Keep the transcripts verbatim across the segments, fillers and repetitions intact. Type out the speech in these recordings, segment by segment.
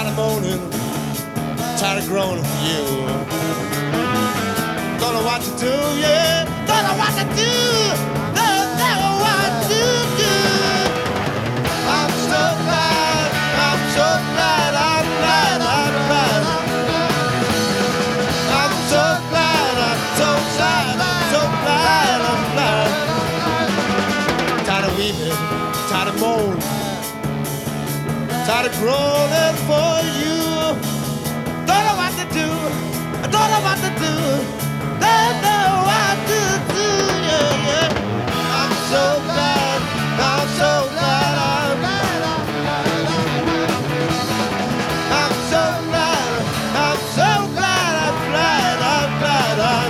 tired of moaning, tired of groaning for you. Don't know what to do, yeah. Don't know what to do. Don't know what to do. I'm so glad, I'm so glad, I'm glad, I'm glad. I'm so glad, I'm so glad, I'm so glad, I'm glad. Tired of weeping, tired of moaning, tired of groaning for you. Don't know what to do. I don't know what to do. Don't know what to do. Yeah, yeah. I'm so glad. I'm so glad. I'm glad. I'm so glad. I'm so glad. I'm glad. I'm glad. I'm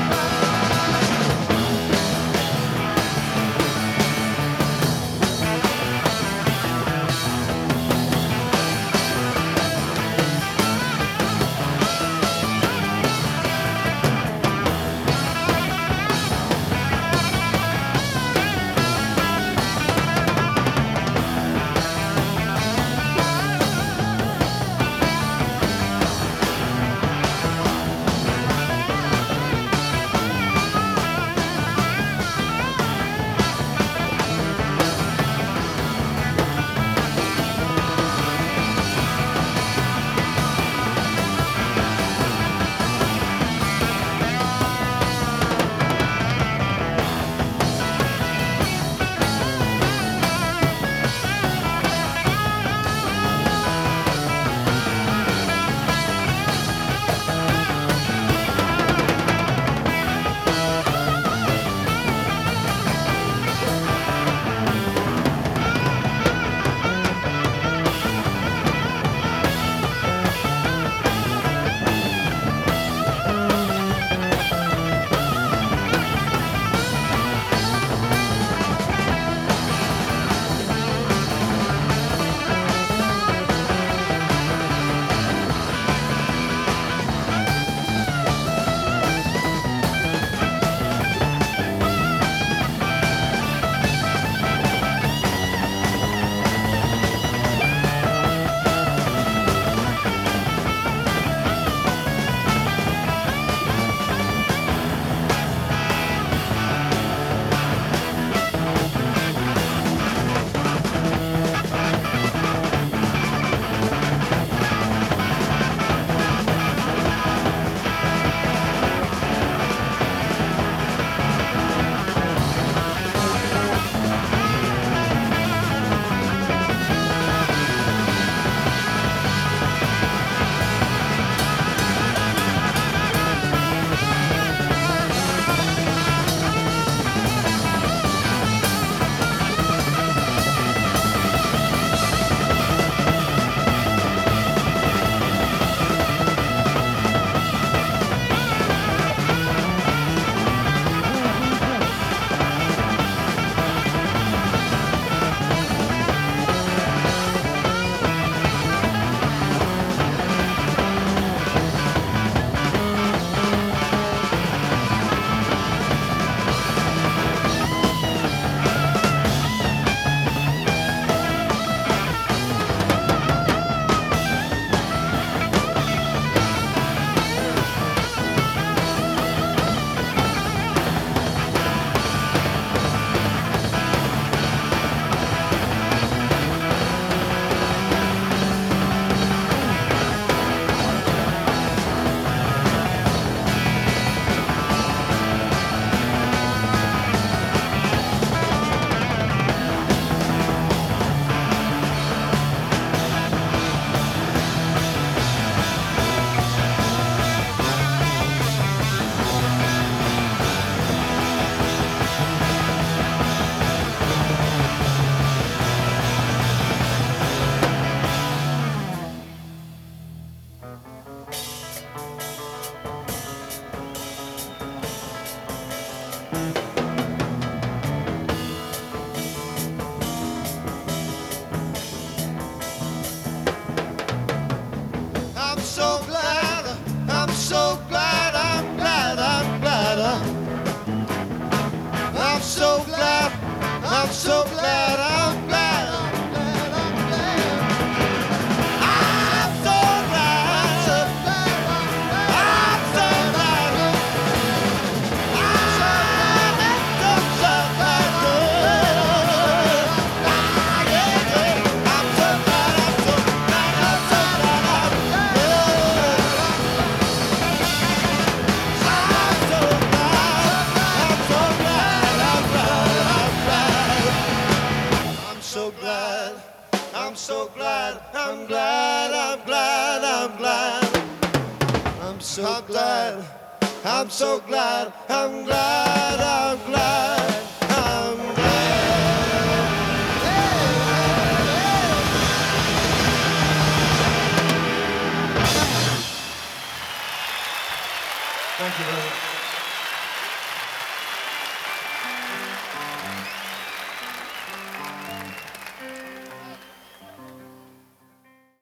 I'm so glad, I'm glad, I'm glad, I'm glad. I'm so glad. so glad, I'm so glad, I'm glad, I'm glad, I'm glad. Thank you very much.